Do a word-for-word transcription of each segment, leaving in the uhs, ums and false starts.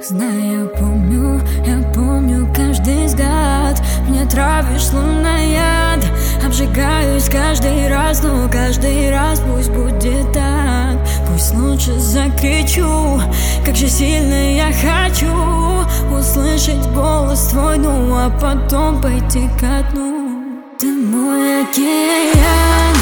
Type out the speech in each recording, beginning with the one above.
Знаю, я помню, я помню каждый взгляд. Мне травишь словно яд. Обжигаюсь каждый раз, но каждый раз пусть будет так. Пусть лучше закричу, как же сильно я хочу услышать голос твой, ну а потом пойти ко дну. Ты мой океан,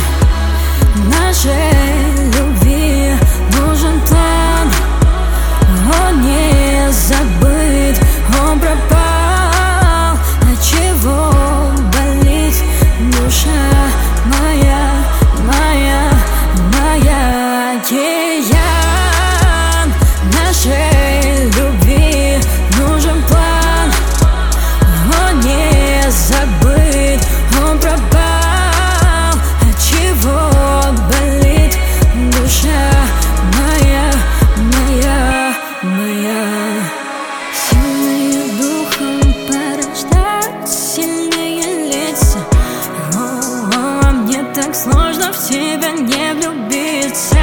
нашей любви нужен план. Он не забыт, он пропал. Отчего болит душа моя, моя, моя? Океан нашей любви нужен план. Он не забыт, он пропал. Отчего болит душа моя, моя, моя? Сильные духом порождают сильные лица. О, мне так сложно в тебя не влюбиться.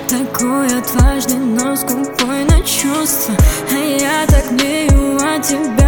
Такой отважный, но скупой на чувства. А я так млею от тебя.